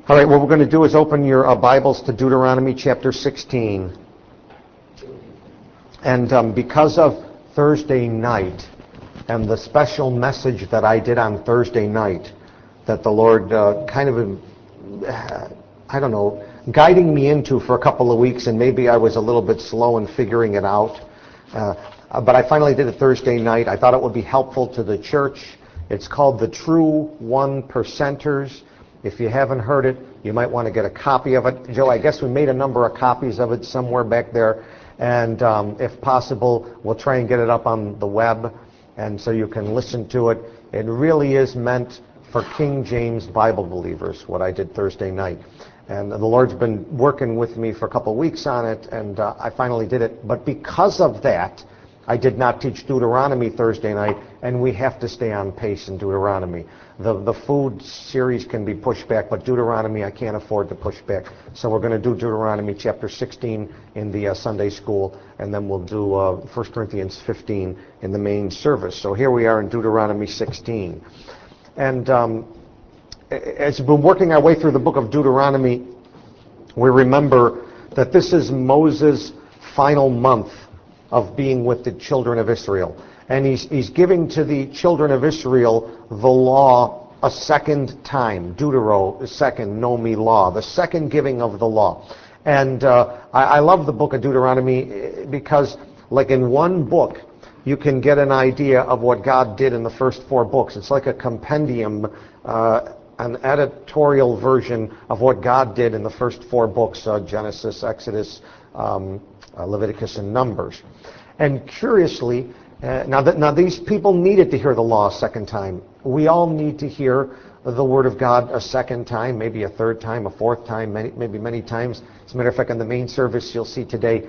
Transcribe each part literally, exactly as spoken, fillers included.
All right, what we're going to do is open your uh, Bibles to Deuteronomy chapter sixteen. And um, because of Thursday night and the special message that I did on Thursday night, that the Lord uh, kind of, uh, I don't know, guiding me into for a couple of weeks, and maybe I was a little bit slow in figuring it out. Uh, but I finally did it Thursday night. I thought it would be helpful to the church. It's called The True One Percenters. If you haven't heard it, you might want to get a copy of it. Joe, I guess we made a number of copies of it somewhere back there. And um, if possible, we'll try and get it up on the web, and so you can listen to it. It really is meant for King James Bible believers, what I did Thursday night. And the Lord's been working with me for a couple of weeks on it, and uh, I finally did it. But because of that, I did not teach Deuteronomy Thursday night, and we have to stay on pace in Deuteronomy. The the food series can be pushed back, but Deuteronomy I can't afford to push back. So we're going to do Deuteronomy chapter sixteen in the uh, Sunday school, and then we'll do uh, First Corinthians fifteen in the main service. So here we are in Deuteronomy sixteen. And um, as we've been working our way through the book of Deuteronomy, we remember that this is Moses' final month of being with the children of Israel. And he's, he's giving to the children of Israel the law a second time. Deutero, the second, Nomi law, the second giving of the law. And uh, I, I love the book of Deuteronomy because, like in one book, you can get an idea of what God did in the first four books. It's like a compendium, uh, an editorial version of what God did in the first four books, uh, Genesis, Exodus, um, uh, Leviticus, and Numbers. And curiously, uh, now, that, now these people needed to hear the law a second time. We all need to hear the Word of God a second time, maybe a third time, a fourth time, many, maybe many times. As a matter of fact, in the main service you'll see today,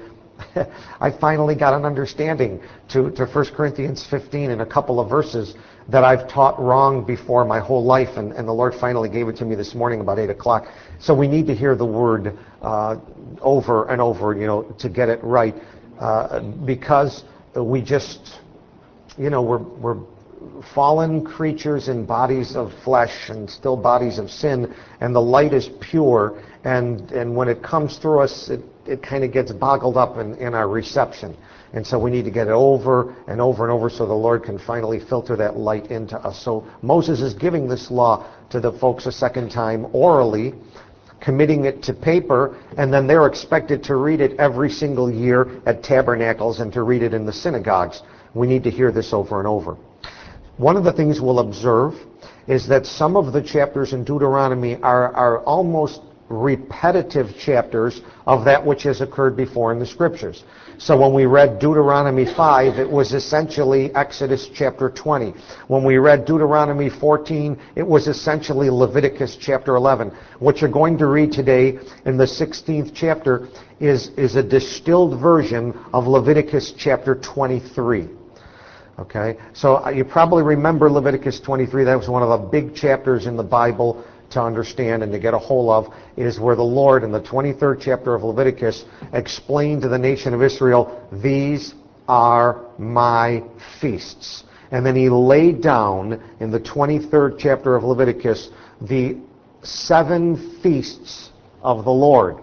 I finally got an understanding to, to First Corinthians fifteen in a couple of verses that I've taught wrong before my whole life, and, and the Lord finally gave it to me this morning about eight o'clock. So we need to hear the Word uh, over and over, you know, to get it right, uh, because we just, you know, we're, we're fallen creatures in bodies of flesh and still bodies of sin, and the light is pure, and, and when it comes through us, it, it kind of gets boggled up in, in our reception. And so we need to get it over and over and over so the Lord can finally filter that light into us. So Moses is giving this law to the folks a second time orally, committing it to paper, and then they're expected to read it every single year at tabernacles and to read it in the synagogues. We need to hear this over and over. One of the things we'll observe is that some of the chapters in Deuteronomy are, are almost repetitive chapters of that which has occurred before in the Scriptures. So when we read Deuteronomy five, it was essentially Exodus chapter twenty. When we read Deuteronomy fourteen, it was essentially Leviticus chapter eleven. What you're going to read today in the sixteenth chapter is, is a distilled version of Leviticus chapter twenty-three. Okay, so uh, you probably remember Leviticus twenty-three. That was one of the big chapters in the Bible to understand and to get a hold of, is where the Lord in the twenty-third chapter of Leviticus explained to the nation of Israel, these are my feasts. And then he laid down in the twenty-third chapter of Leviticus the seven feasts of the Lord.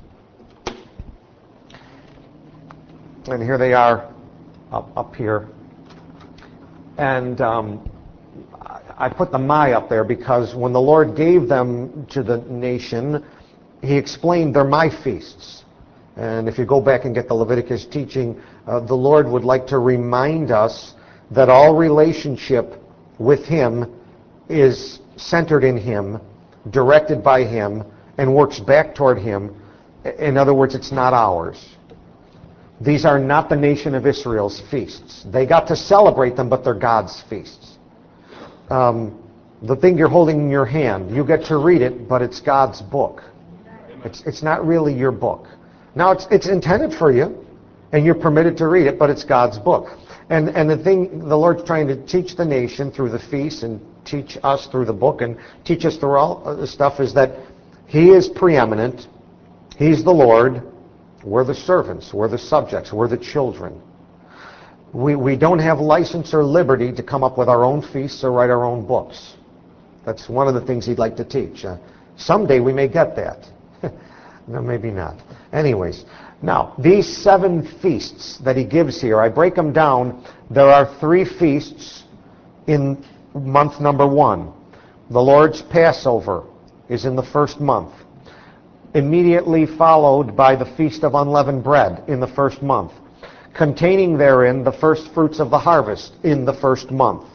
And here they are up, up here. And um, I put the my up there because when the Lord gave them to the nation, he explained they're my feasts. And if you go back and get the Leviticus teaching, uh, the Lord would like to remind us that all relationship with him is centered in him, directed by him, and works back toward him. In other words, it's not ours. These are not the nation of Israel's feasts. They got to celebrate them, but they're God's feasts. Um, the thing you're holding in your hand, you get to read it, but it's God's book. It's, it's not really your book. Now, it's, it's intended for you, and you're permitted to read it, but it's God's book. And, and the thing the Lord's trying to teach the nation through the feasts and teach us through the book and teach us through all the stuff is that he is preeminent. He's the Lord. We're the servants. We're the subjects. We're the children. We, we don't have license or liberty to come up with our own feasts or write our own books. That's one of the things he'd like to teach. Uh, Someday we may get that. No, maybe not. Anyways, now, these seven feasts that he gives here, I break them down. There are three feasts in month number one. The Lord's Passover is in the first month, immediately followed by the Feast of Unleavened Bread in the first month, containing therein the first fruits of the harvest in the first month.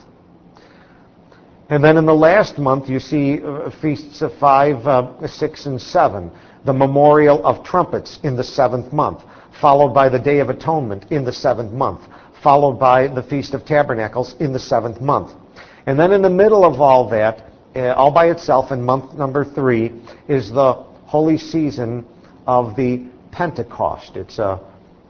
And then in the last month, you see uh, feasts of five, uh, six, and seven. The Memorial of Trumpets in the seventh month, followed by the Day of Atonement in the seventh month, followed by the Feast of Tabernacles in the seventh month. And then in the middle of all that, uh, all by itself in month number three, is the holy season of the Pentecost. It's a,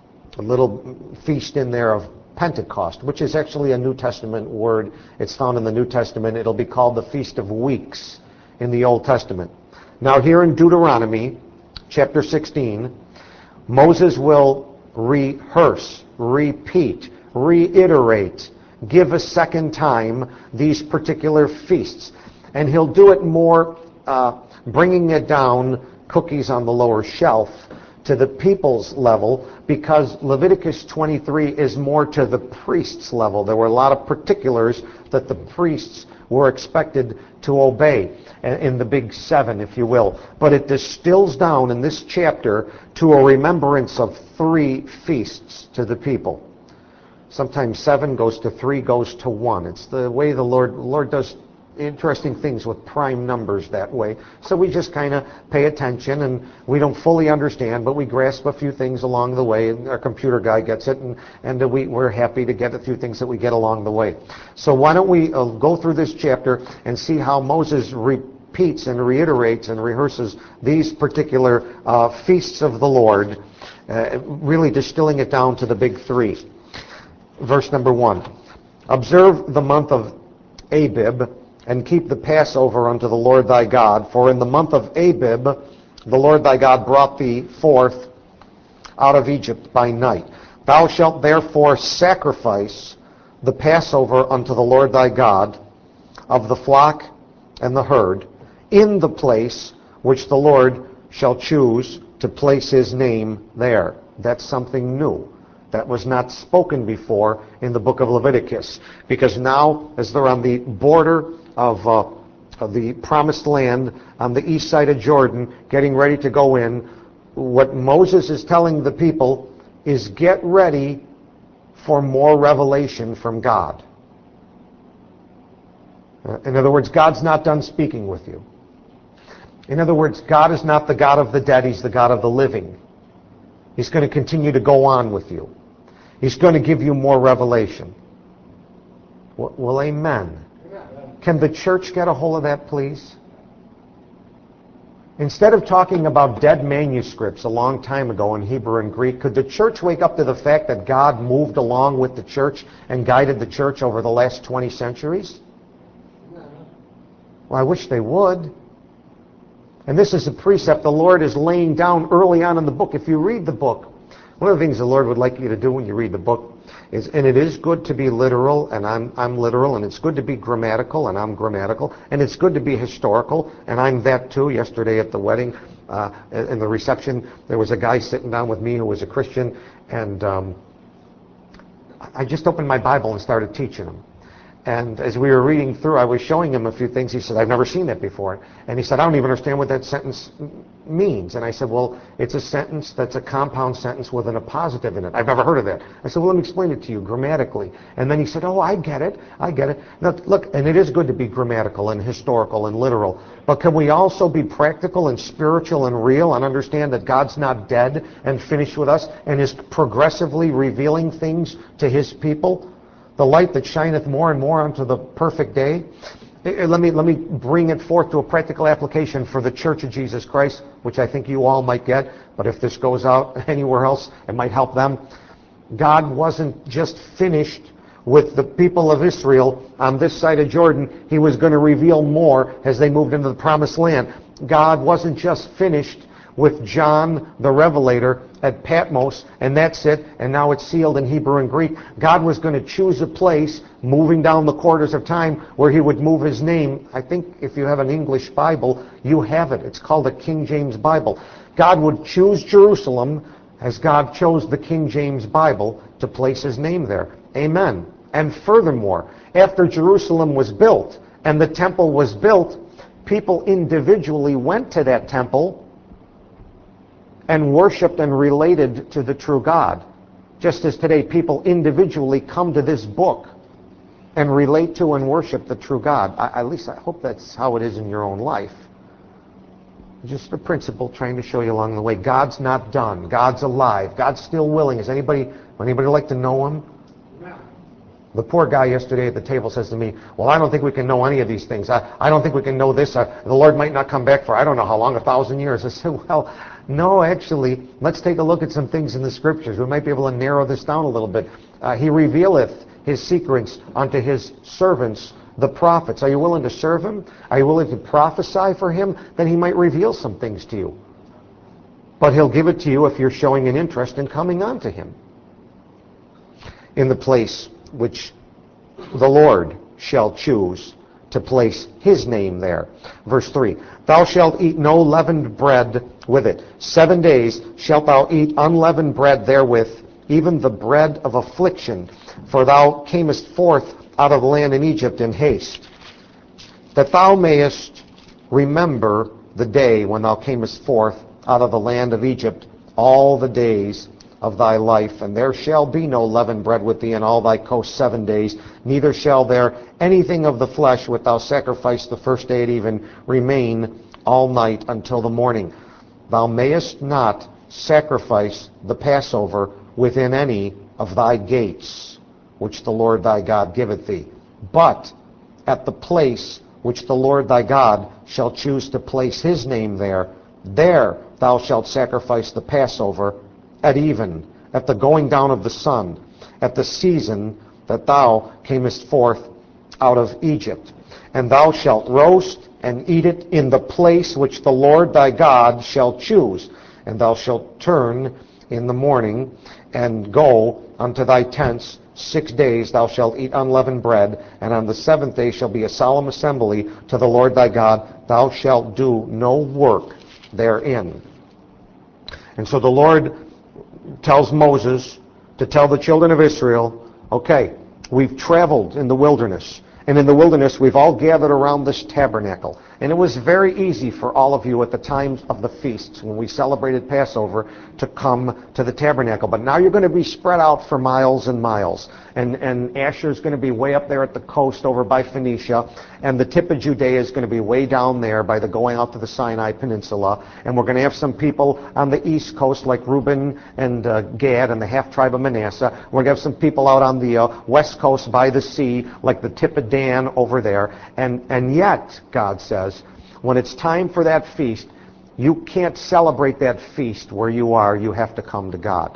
a little feast in there of Pentecost, which is actually a New Testament word. It's found in the New Testament. It'll be called the Feast of Weeks in the Old Testament. Now here in Deuteronomy chapter sixteen, Moses will rehearse, repeat, reiterate, give a second time these particular feasts. And he'll do it more, uh, bringing it down, cookies on the lower shelf, to the people's level, because Leviticus twenty-three is more to the priest's level. There were a lot of particulars that the priests were expected to obey in the big seven, if you will. But it distills down in this chapter to a remembrance of three feasts to the people. Sometimes seven goes to three, goes to one. It's the way the Lord, the Lord does interesting things with prime numbers that way. So we just kind of pay attention, and we don't fully understand, but we grasp a few things along the way, and our computer guy gets it, and, and we, we're happy to get a few things that we get along the way. So why don't we uh, go through this chapter and see how Moses repeats and reiterates and rehearses these particular uh, feasts of the Lord, uh, really distilling it down to the big three. Verse number one. Observe the month of Abib, and keep the Passover unto the Lord thy God. For in the month of Abib the Lord thy God brought thee forth out of Egypt by night. Thou shalt therefore sacrifice the Passover unto the Lord thy God of the flock and the herd in the place which the Lord shall choose to place his name there. That's something new. That was not spoken before in the book of Leviticus. Because now, as they're on the border of, uh, of the promised land, on the east side of Jordan, getting ready to go in, what Moses is telling the people is get ready for more revelation from God. Uh, in other words, God's not done speaking with you. In other words, God is not the God of the dead, he's the God of the living. He's going to continue to go on with you. He's going to give you more revelation. Well, amen. Can the church get a hold of that, please? Instead of talking about dead manuscripts a long time ago in Hebrew and Greek, could the church wake up to the fact that God moved along with the church and guided the church over the last twenty centuries? Well, I wish they would. And this is a precept the Lord is laying down early on in the book. If you read the book, one of the things the Lord would like you to do when you read the book is, and it is good to be literal, and I'm, I'm literal, and it's good to be grammatical, and I'm grammatical, and it's good to be historical, and I'm that too. Yesterday at the wedding, uh, in the reception, there was a guy sitting down with me who was a Christian, and um, I just opened my Bible and started teaching him. And as we were reading through, I was showing him a few things. He said, I've never seen that before. And he said, I don't even understand what that sentence means. And I said, well, it's a sentence that's a compound sentence with an appositive in it. I've never heard of that. I said, well, let me explain it to you grammatically. And then he said, oh, I get it. I get it. Now, look, and it is good to be grammatical and historical and literal. But can we also be practical and spiritual and real and understand that God's not dead and finished with us and is progressively revealing things to his people? The light that shineth more and more unto the perfect day. Let me, let me bring it forth to a practical application for the Church of Jesus Christ, which I think you all might get, but if this goes out anywhere else, it might help them. God wasn't just finished with the people of Israel on this side of Jordan. He was going to reveal more as they moved into the promised land. God wasn't just finished with John the Revelator at Patmos, and that's it, and now it's sealed in Hebrew and Greek. God was going to choose a place, moving down the quarters of time, where he would move his name. I think if you have an English Bible, you have it. It's called a King James Bible. God would choose Jerusalem as God chose the King James Bible to place his name there. Amen. And furthermore, after Jerusalem was built and the temple was built, people individually went to that temple and worshiped and related to the true God. Just as today people individually come to this book and relate to and worship the true God. I, at least I hope that's how it is in your own life. Just a principle trying to show you along the way. God's not done. God's alive. God's still willing. Is anybody, anybody like to know him? No. The poor guy yesterday at the table says to me, well, I don't think we can know any of these things. I, I don't think we can know this. Uh, the Lord might not come back for I don't know how long, a thousand years. I said, well, no, actually, let's take a look at some things in the Scriptures. We might be able to narrow this down a little bit. Uh, he revealeth his secrets unto his servants, the prophets. Are you willing to serve him? Are you willing to prophesy for him? Then he might reveal some things to you. But he'll give it to you if you're showing an interest in coming on to him. In the place which the Lord shall choose to place his name there. Verse three, thou shalt eat no leavened bread with it. Seven days shalt thou eat unleavened bread therewith, even the bread of affliction. For thou camest forth out of the land in Egypt in haste, that thou mayest remember the day when thou camest forth out of the land of Egypt all the days of thy life. And there shall be no leavened bread with thee in all thy coast seven days, neither shall there anything of the flesh which thou sacrifice the first day at even remain all night until the morning. Thou mayest not sacrifice the Passover within any of thy gates, which the Lord thy God giveth thee, but at the place which the Lord thy God shall choose to place his name there, there thou shalt sacrifice the Passover at even, at the going down of the sun, at the season that thou camest forth out of Egypt. And thou shalt roast and eat it in the place which the Lord thy God shall choose. And thou shalt turn in the morning and go unto thy tents. Six days thou shalt eat unleavened bread, and on the seventh day shall be a solemn assembly to the Lord thy God. Thou shalt do no work therein. And so the Lord tells Moses to tell the children of Israel, okay, we've traveled in the wilderness. And in the wilderness, we've all gathered around this tabernacle. And it was very easy for all of you at the times of the feasts, when we celebrated Passover, to come to the tabernacle. But now you're going to be spread out for miles and miles. And, and Asher's going to be way up there at the coast over by Phoenicia. And the tip of Judea is going to be way down there by the going out to the Sinai Peninsula. And we're going to have some people on the east coast like Reuben and uh, Gad and the half-tribe of Manasseh. We're going to have some people out on the uh, west coast by the sea like the tip of Dan over there. And, and yet, God says, when it's time for that feast, you can't celebrate that feast where you are. You have to come to God.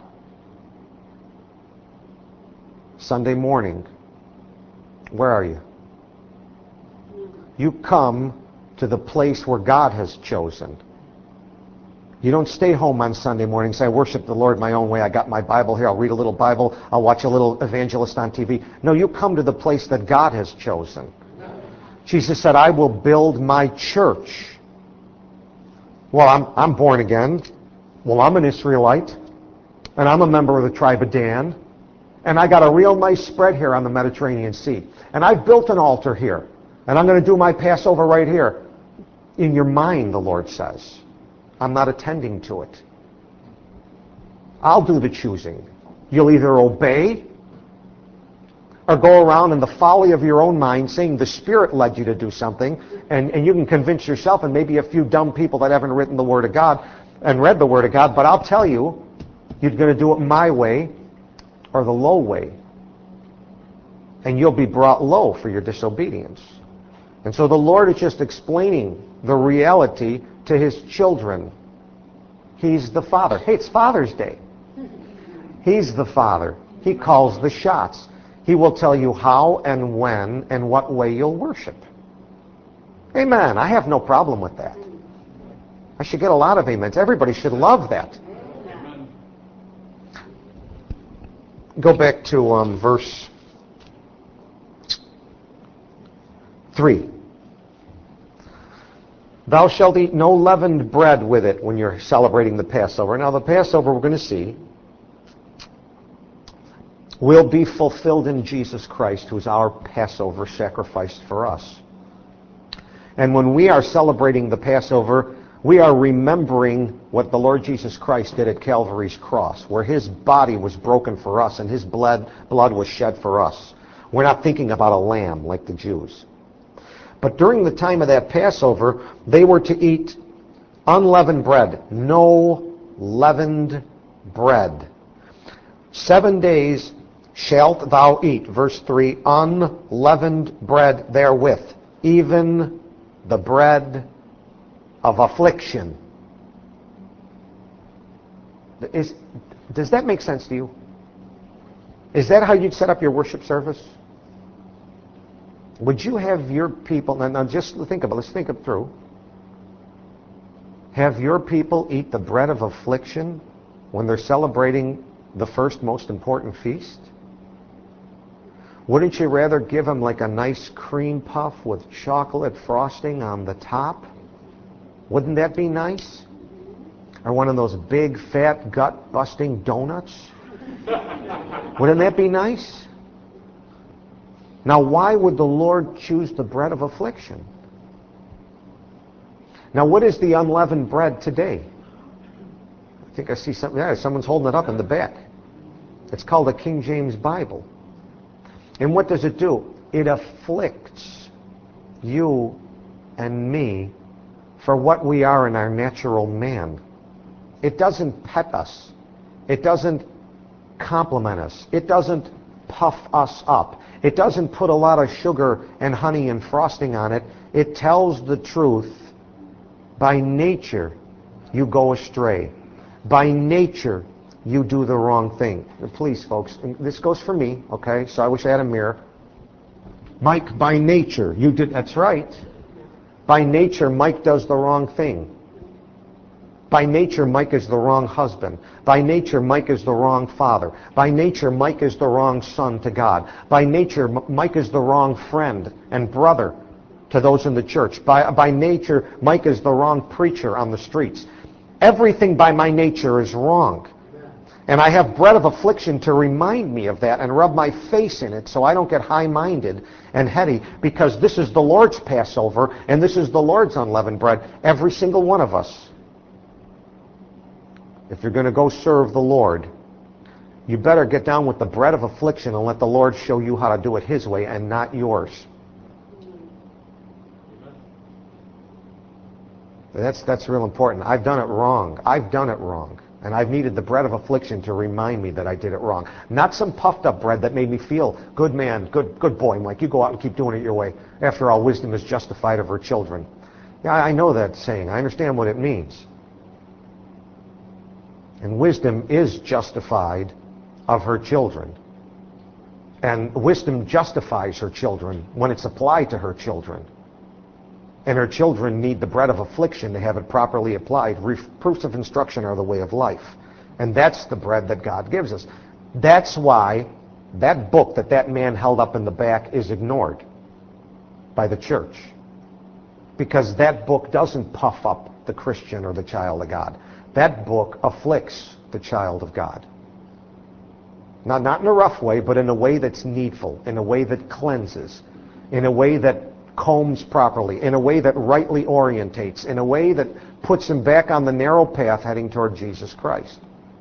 Sunday morning, where are you? You come to the place where God has chosen. You don't stay home on Sunday morning and say, I worship the Lord my own way. I got my Bible here. I'll read a little Bible. I'll watch a little evangelist on T V. No, you come to the place that God has chosen. Jesus said, I will build my church. Well, I'm, I'm born again. Well, I'm an Israelite. And I'm a member of the tribe of Dan. And I got a real nice spread here on the Mediterranean Sea. And I've built an altar here. And I'm going to do my Passover right here. In your mind, the Lord says, I'm not attending to it. I'll do the choosing. You'll either obey or go around in the folly of your own mind saying the Spirit led you to do something, and, and you can convince yourself and maybe a few dumb people that haven't written the Word of God and read the Word of God, but I'll tell you, you're going to do it my way or the low way. And you'll be brought low for your disobedience. And so the Lord is just explaining the reality to his children. He's the Father. Hey, it's Father's Day. He's the Father. He calls the shots. He will tell you how and when and what way you'll worship. Amen. I have no problem with that. I should get a lot of amens. Everybody should love that. Go back to um, verse three. Thou shalt eat no leavened bread with it when you're celebrating the Passover. Now the Passover, we're going to see, will be fulfilled in Jesus Christ, who's our Passover sacrifice for us. And when we are celebrating the Passover, we are remembering what the Lord Jesus Christ did at Calvary's cross, where his body was broken for us and his blood, blood was shed for us. We're not thinking about a lamb like the Jews. But during the time of that Passover, they were to eat unleavened bread, no leavened bread. Seven days shalt thou eat, verse three, unleavened bread therewith, even the bread of affliction. Is, does that make sense to you? Is that how you'd set up your worship service? Would you have your people, now, now just think about it, let's think it through. Have your people eat the bread of affliction when they're celebrating the first most important feast? Wouldn't you rather give them like a nice cream puff with chocolate frosting on the top? Wouldn't that be nice? Or one of those big, fat, gut-busting donuts? Wouldn't that be nice? Now, why would the Lord choose the bread of affliction? Now, what is the unleavened bread today? I think I see something. Yeah, someone's holding it up in the back. It's called a King James Bible. And what does it do? It afflicts you and me for what we are in our natural man. It doesn't pet us. It doesn't compliment us. It doesn't puff us up. It doesn't put a lot of sugar and honey and frosting on it. It tells the truth. By nature, you go astray. By nature, you do the wrong thing. Please, folks, this goes for me, okay? So I wish I had a mirror. Mike, by nature, you did, that's right. By nature, Mike does the wrong thing. By nature, Mike is the wrong husband. By nature, Mike is the wrong father. By nature, Mike is the wrong son to God. By nature, Mike is the wrong friend and brother to those in the church. By, by nature, Mike is the wrong preacher on the streets. Everything by my nature is wrong. And I have bread of affliction to remind me of that and rub my face in it so I don't get high-minded and heady, because this is the Lord's Passover and this is the Lord's unleavened bread, every single one of us. If you're going to go serve the Lord, you better get down with the bread of affliction and let the Lord show you how to do it his way and not yours. That's, that's real important. I've done it wrong. I've done it wrong. And I've needed the bread of affliction to remind me that I did it wrong. Not some puffed up bread that made me feel, good man, good good boy, Mike, you go out and keep doing it your way. After all, wisdom is justified of her children. Yeah, I know that saying. I understand what it means. And wisdom is justified of her children. And wisdom justifies her children when it's applied to her children. And her children need the bread of affliction to have it properly applied. Proofs of instruction are the way of life. And that's the bread that God gives us. That's why that book that that man held up in the back is ignored by the church. Because that book doesn't puff up the Christian or the child of God. That book afflicts the child of God. Not, not in a rough way, but in a way that's needful, in a way that cleanses, in a way that combs properly, in a way that rightly orientates, in a way that puts him back on the narrow path heading toward Jesus Christ.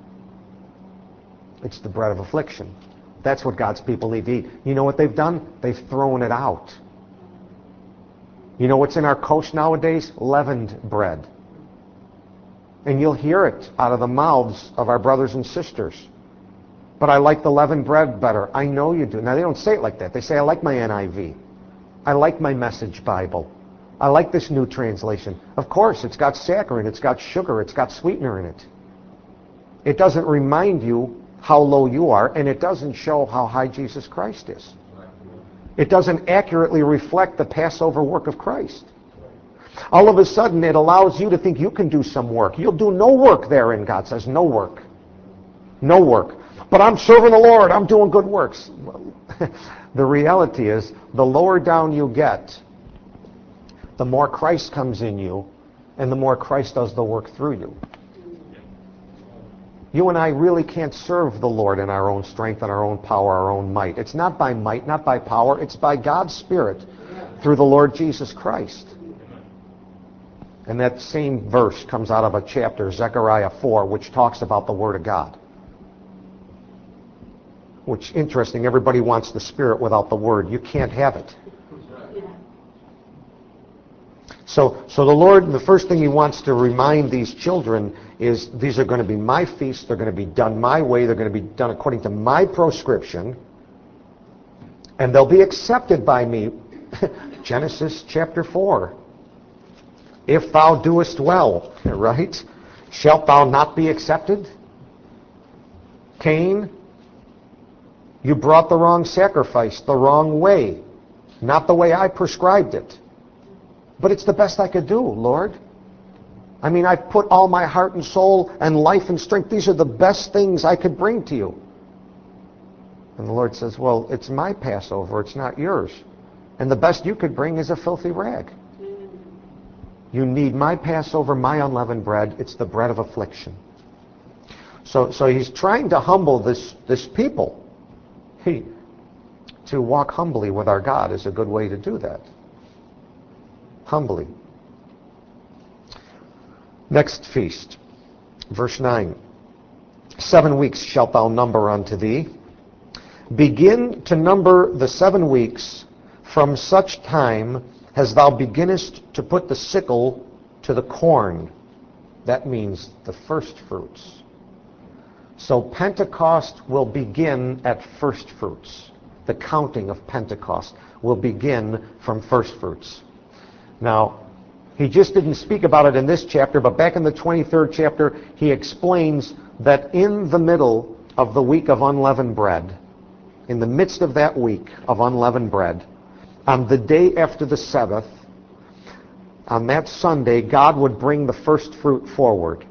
It's the bread of affliction. That's what God's people need to eat. You know what they've done? They've thrown it out. You know what's in our coast nowadays? Leavened bread. And you'll hear it out of the mouths of our brothers and sisters. But I like the leavened bread better. I know you do. Now, they don't say it like that. They say, I like my N I V. I like my Message Bible. I like this new translation. Of course, it's got saccharin, it's got sugar, it's got sweetener in it. It doesn't remind you how low you are, and it doesn't show how high Jesus Christ is. It doesn't accurately reflect the Passover work of Christ. All of a sudden, it allows you to think you can do some work. You'll do no work therein, God says, no work. No work. But I'm serving the Lord. I'm doing good works. Well, the reality is, the lower down you get, the more Christ comes in you, and the more Christ does the work through you. You and I really can't serve the Lord in our own strength and our own power, our own might. It's not by might, not by power. It's by God's Spirit through the Lord Jesus Christ. And that same verse comes out of a chapter, Zechariah four, which talks about the Word of God. Which, interesting, everybody wants the Spirit without the Word. You can't have it. So, so the Lord, the first thing He wants to remind these children is these are going to be my feasts. They're going to be done my way. They're going to be done according to my prescription. And they'll be accepted by me. Genesis chapter four. If thou doest well, right? Shalt thou not be accepted? Cain, you brought the wrong sacrifice, the wrong way. Not the way I prescribed it. But it's the best I could do, Lord. I mean, I've put all my heart and soul and life and strength. These are the best things I could bring to you. And the Lord says, well, it's my Passover, it's not yours. And the best you could bring is a filthy rag. You need my Passover, my unleavened bread. It's the bread of affliction. So, so He's trying to humble this, this people. He, to walk humbly with our God is a good way to do that. Humbly. Next feast, verse nine. Seven weeks shalt thou number unto thee. Begin to number the seven weeks from such time as thou beginnest to put the sickle to the corn. That means the first fruits. So Pentecost will begin at first fruits. The counting of Pentecost will begin from first fruits. Now, he just didn't speak about it in this chapter, but back in the twenty-third chapter, he explains that in the middle of the week of unleavened bread, in the midst of that week of unleavened bread, on the day after the Sabbath, on that Sunday, God would bring the first fruit forward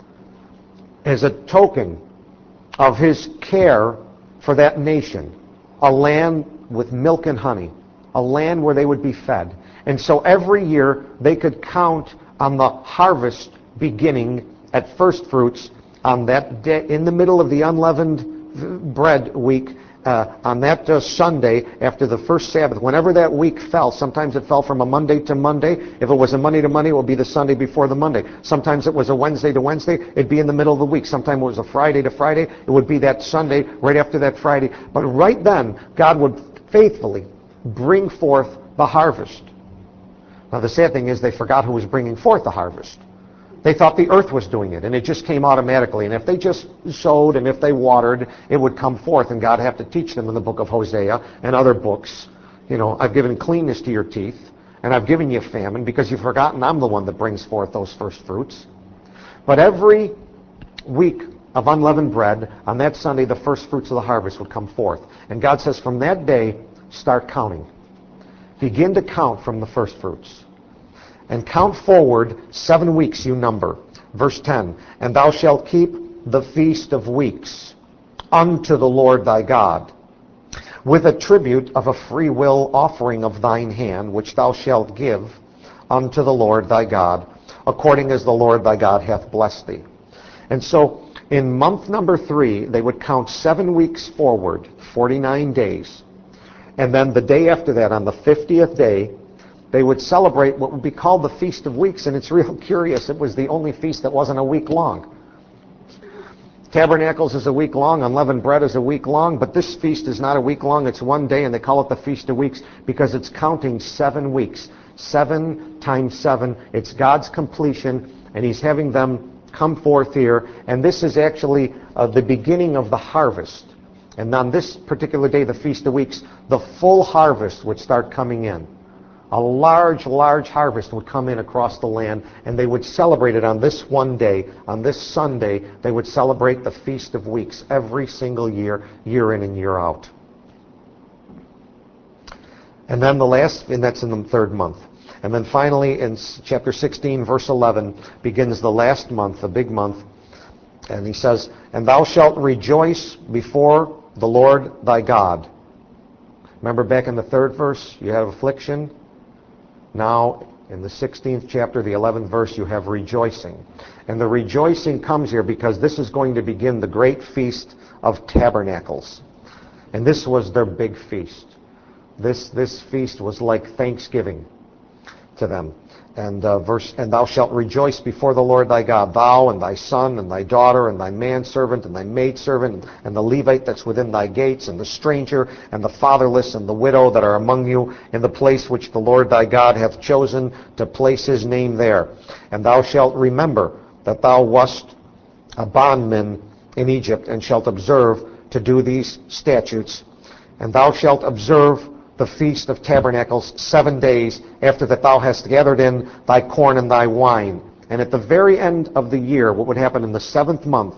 as a token of His care for that nation, a land with milk and honey, a land where they would be fed. And so every year they could count on the harvest beginning at first fruits on that day, in the middle of the unleavened bread week, uh, on that uh, Sunday after the first Sabbath. Whenever that week fell, sometimes it fell from a Monday to Monday. If it was a Monday to Monday, it would be the Sunday before the Monday. Sometimes it was a Wednesday to Wednesday, it'd be in the middle of the week. Sometimes it was a Friday to Friday, it would be that Sunday right after that Friday. But right then, God would faithfully bring forth the harvest. Now the sad thing is they forgot who was bringing forth the harvest. They thought the earth was doing it, and it just came automatically. And if they just sowed and if they watered, it would come forth, and God had to teach them in the book of Hosea and other books. You know, I've given cleanness to your teeth, and I've given you famine because you've forgotten I'm the one that brings forth those first fruits. But every week of unleavened bread, on that Sunday, the first fruits of the harvest would come forth. And God says, from that day, start counting. Begin to count from the first fruits. And count forward seven weeks you number. Verse ten, and thou shalt keep the feast of weeks unto the Lord thy God, with a tribute of a free will offering of thine hand, which thou shalt give unto the Lord thy God, according as the Lord thy God hath blessed thee. And so, in month number three, they would count seven weeks forward, forty-nine days. And then the day after that, on the fiftieth day, they would celebrate what would be called the Feast of Weeks, and it's real curious. It was the only feast that wasn't a week long. Tabernacles is a week long, unleavened bread is a week long, but this feast is not a week long, it's one day, and they call it the Feast of Weeks because it's counting seven weeks. Seven times seven, it's God's completion, and He's having them come forth here, and this is actually uh, the beginning of the harvest. And on this particular day, the Feast of Weeks, the full harvest would start coming in. A large, large harvest would come in across the land, and they would celebrate it on this one day. On this Sunday, they would celebrate the Feast of Weeks every single year, year in and year out. And then the last, and that's in the third month. And then finally in chapter sixteen, verse eleven, begins the last month, the big month. And he says, and thou shalt rejoice before the Lord thy God. Remember back in the third verse, you have affliction. Now, in the sixteenth chapter, the eleventh verse, you have rejoicing. And the rejoicing comes here because this is going to begin the great feast of tabernacles. And this was their big feast. This, this feast was like Thanksgiving to them. And uh, verse, and thou shalt rejoice before the Lord thy God, thou and thy son and thy daughter and thy manservant and thy maidservant and the Levite that's within thy gates and the stranger and the fatherless and the widow that are among you in the place which the Lord thy God hath chosen to place his name there. And thou shalt remember that thou wast a bondman in Egypt, and shalt observe to do these statutes. And thou shalt observe the Feast of Tabernacles seven days after that thou hast gathered in thy corn and thy wine. And at the very end of the year, what would happen in the seventh month,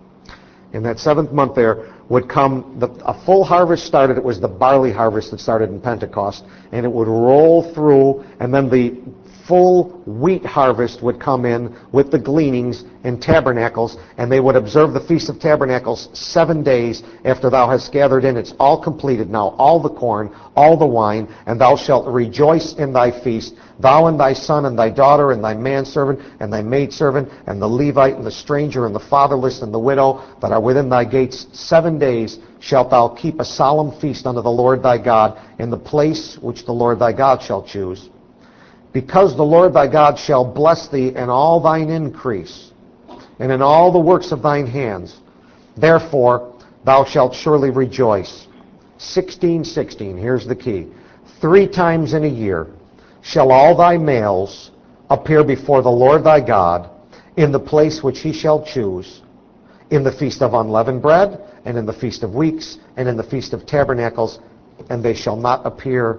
in that seventh month there would come, the, a full harvest started. It was the barley harvest that started in Pentecost, and it would roll through, and then the full wheat harvest would come in with the gleanings in tabernacles, and they would observe the Feast of Tabernacles seven days after thou hast gathered in. It's all completed now, all the corn, all the wine, and thou shalt rejoice in thy feast, thou and thy son and thy daughter and thy manservant and thy maidservant and the Levite and the stranger and the fatherless and the widow that are within thy gates. Seven days shalt thou keep a solemn feast unto the Lord thy God in the place which the Lord thy God shall choose. Because the Lord thy God shall bless thee in all thine increase, and in all the works of thine hands. Therefore thou shalt surely rejoice. sixteen sixteen, here's the key. Three times in a year shall all thy males appear before the Lord thy God in the place which he shall choose, in the feast of unleavened bread, and in the feast of weeks, and in the feast of tabernacles, and they shall not appear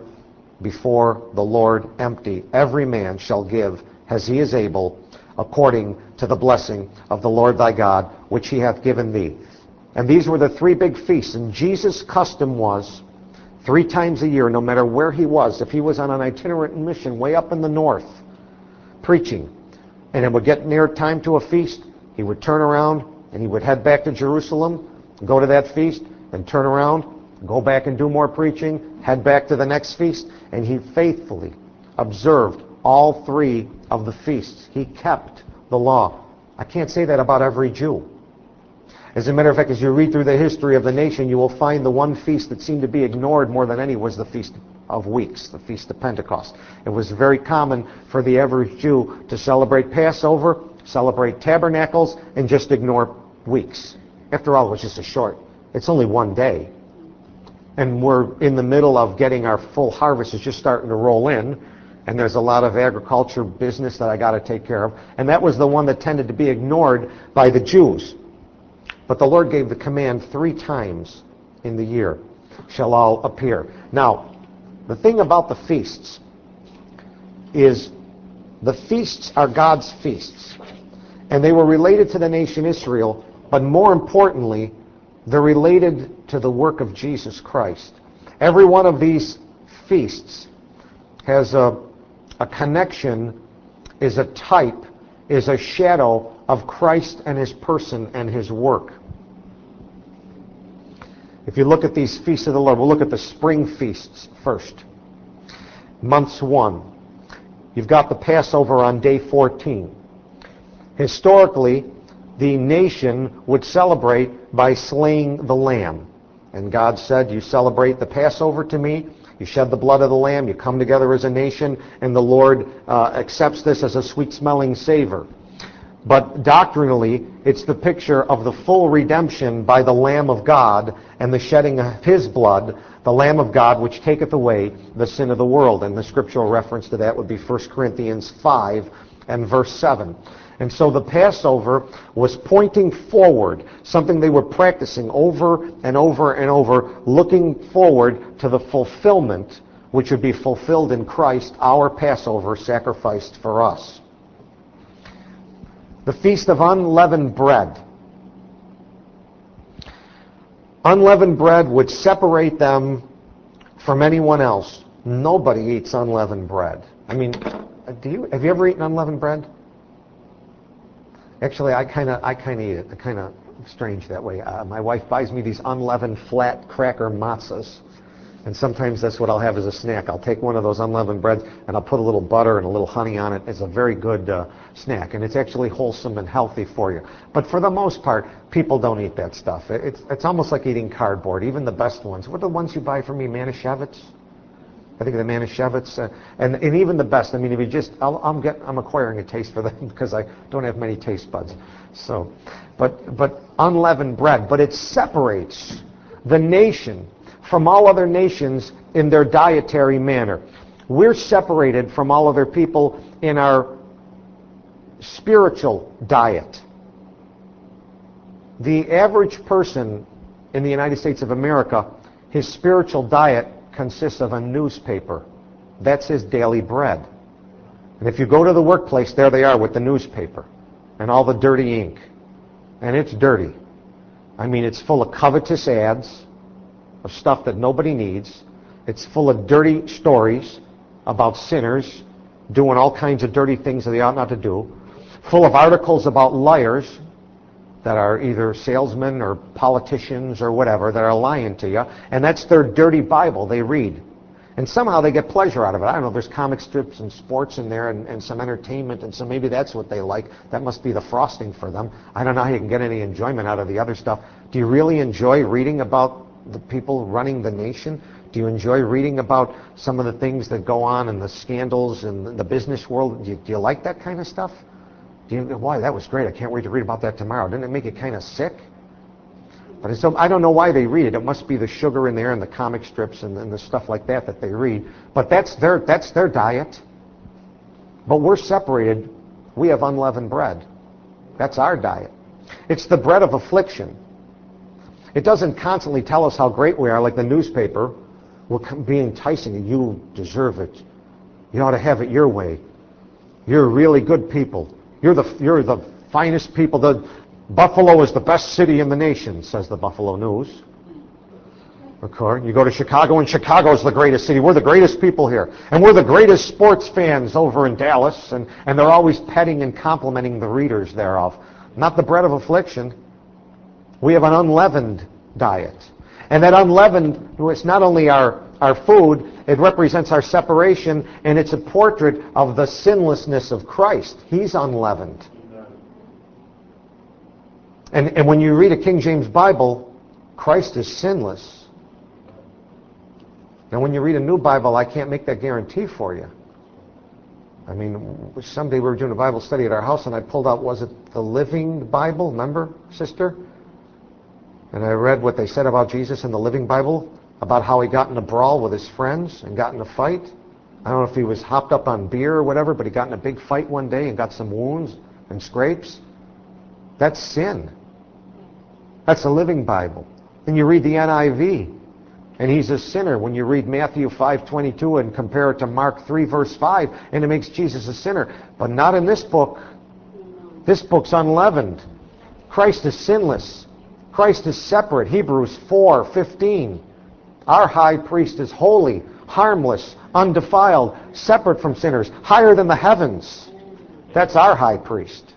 before the Lord empty. Every man shall give as he is able, according to the blessing of the Lord thy God, which he hath given thee. And these were the three big feasts. And Jesus' custom was, three times a year, no matter where he was, if he was on an itinerant mission way up in the north, preaching, and it would get near time to a feast, he would turn around and he would head back to Jerusalem, go to that feast, and turn around, go back and do more preaching, head back to the next feast, and he faithfully observed all three of the feasts. He kept the law. I can't say that about every Jew. As a matter of fact, as you read through the history of the nation, you will find the one feast that seemed to be ignored more than any was the Feast of Weeks, the Feast of Pentecost. It was very common for the average Jew to celebrate Passover, celebrate Tabernacles, and just ignore weeks. After all, it was just a short, it's only one day. And we're in the middle of getting our full harvest. It's just starting to roll in. And there's a lot of agriculture business that I got to take care of. And that was the one that tended to be ignored by the Jews. But the Lord gave the command three times in the year shall all appear. Now, the thing about the feasts is the feasts are God's feasts. And they were related to the nation Israel, but more importantly, they're related to the work of Jesus Christ. Every one of these feasts has a, a connection, is a type, is a shadow of Christ and his person and his work. If you look at these feasts of the Lord, we'll look at the spring feasts first. Months one. You've got the Passover on day fourteen. Historically, the nation would celebrate by slaying the lamb. And God said, you celebrate the Passover to me, you shed the blood of the lamb, you come together as a nation, and the Lord uh, accepts this as a sweet-smelling savor. But doctrinally, it's the picture of the full redemption by the Lamb of God and the shedding of his blood, the Lamb of God, which taketh away the sin of the world. And the scriptural reference to that would be First Corinthians five and verse seven. And so the Passover was pointing forward, something they were practicing over and over and over, looking forward to the fulfillment which would be fulfilled in Christ, our Passover sacrificed for us. The Feast of Unleavened Bread. Unleavened bread would separate them from anyone else. Nobody eats unleavened bread. I mean, do you, have you ever eaten unleavened bread? Actually, I kind of I kind of eat it. I kind of strange that way. Uh, my wife buys me these unleavened flat cracker matzahs, and sometimes that's what I'll have as a snack. I'll take one of those unleavened breads and I'll put a little butter and a little honey on it. It's a very good uh, snack, and it's actually wholesome and healthy for you. But for the most part, people don't eat that stuff. It's it's almost like eating cardboard. Even the best ones. What are the ones you buy from me, Manischewitz? I think the Manischewitz, uh, and, and even the best. I mean, if you just, I'll, I'm get, I'm acquiring a taste for them because I don't have many taste buds. So, but but unleavened bread, but it separates the nation from all other nations in their dietary manner. We're separated from all other people in our spiritual diet. The average person in the United States of America, his spiritual diet consists of a newspaper. That's his daily bread. And if you go to the workplace, there they are with the newspaper and all the dirty ink. And it's dirty. I mean, it's full of covetous ads of stuff that nobody needs. It's full of dirty stories about sinners doing all kinds of dirty things that they ought not to do. Full of articles about liars that are either salesmen or politicians or whatever that are lying to you, and that's their dirty Bible they read. And somehow they get pleasure out of it. I don't know, there's comic strips and sports in there and, and some entertainment, and so maybe that's what they like. That must be the frosting for them. I don't know how you can get any enjoyment out of the other stuff. Do you really enjoy reading about the people running the nation? Do you enjoy reading about some of the things that go on in the scandals in the business world? Do you, do you like that kind of stuff? Do you, why, that was great. I can't wait to read about that tomorrow. Didn't it make you kind of sick? But it's, I don't know why they read it. It must be the sugar in there and the comic strips and, and the stuff like that that they read. But that's their, that's their diet. But we're separated. We have unleavened bread. That's our diet. It's the bread of affliction. It doesn't constantly tell us how great we are like the newspaper will be enticing. You deserve it. You ought to have it your way. You're really good people. You're the, you're the finest people. The Buffalo is the best city in the nation, says the Buffalo News. Okay. You go to Chicago, and Chicago is the greatest city. We're the greatest people here. And we're the greatest sports fans over in Dallas. And, and they're always petting and complimenting the readers thereof. Not the bread of affliction. We have an unleavened diet. And that unleavened, it's not only our, our food, it represents our separation, and it's a portrait of the sinlessness of Christ. He's unleavened. And, and when you read a King James Bible, Christ is sinless. And when you read a new Bible, I can't make that guarantee for you. I mean, someday we were doing a Bible study at our house, and I pulled out, was it the Living Bible? Remember, sister? And I read what they said about Jesus in the Living Bible, about how he got in a brawl with his friends and got in a fight. I don't know if he was hopped up on beer or whatever, but he got in a big fight one day and got some wounds and scrapes. That's sin. That's the Living Bible. Then you read the N I V, and he's a sinner. When you read Matthew five twenty-two and compare it to Mark three verse five, and it makes Jesus a sinner. But not in this book. This book's unleavened. Christ is sinless. Christ is separate. Hebrews four fifteen. Our high priest is holy, harmless, undefiled, separate from sinners, higher than the heavens. That's our high priest.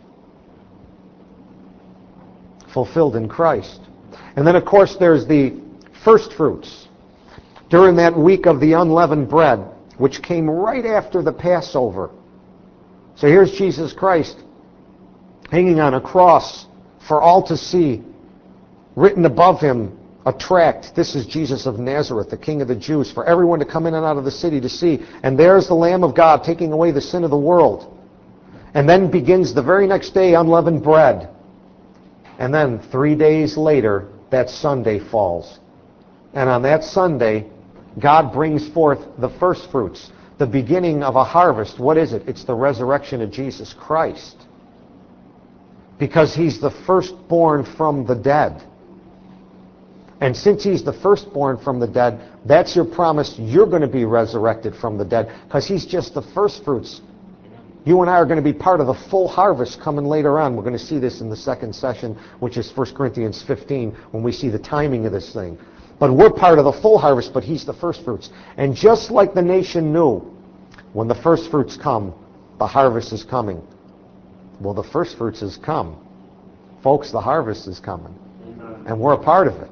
Fulfilled in Christ. And then, of course, there's the first fruits. During that week of the unleavened bread, which came right after the Passover. So here's Jesus Christ hanging on a cross for all to see. Written above him, a tract, this is Jesus of Nazareth, the King of the Jews, for everyone to come in and out of the city to see. And there's the Lamb of God taking away the sin of the world. And then begins the very next day, unleavened bread. And then three days later, that Sunday falls. And on that Sunday, God brings forth the first fruits, the beginning of a harvest. What is it? It's the resurrection of Jesus Christ. Because he's the firstborn from the dead. And since he's the firstborn from the dead, that's your promise. You're going to be resurrected from the dead because he's just the first fruits. You and I are going to be part of the full harvest coming later on. We're going to see this in the second session, which is First Corinthians fifteen, when we see the timing of this thing. But we're part of the full harvest, but he's the first fruits. And just like the nation knew, when the first fruits come, the harvest is coming. Well, the first fruits has come. Folks, the harvest is coming. Amen. And we're a part of it.